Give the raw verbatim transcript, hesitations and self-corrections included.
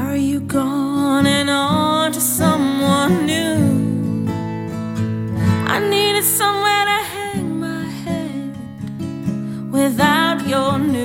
Are you gone and on to someone new? I needed somewhere to hang my head without your news.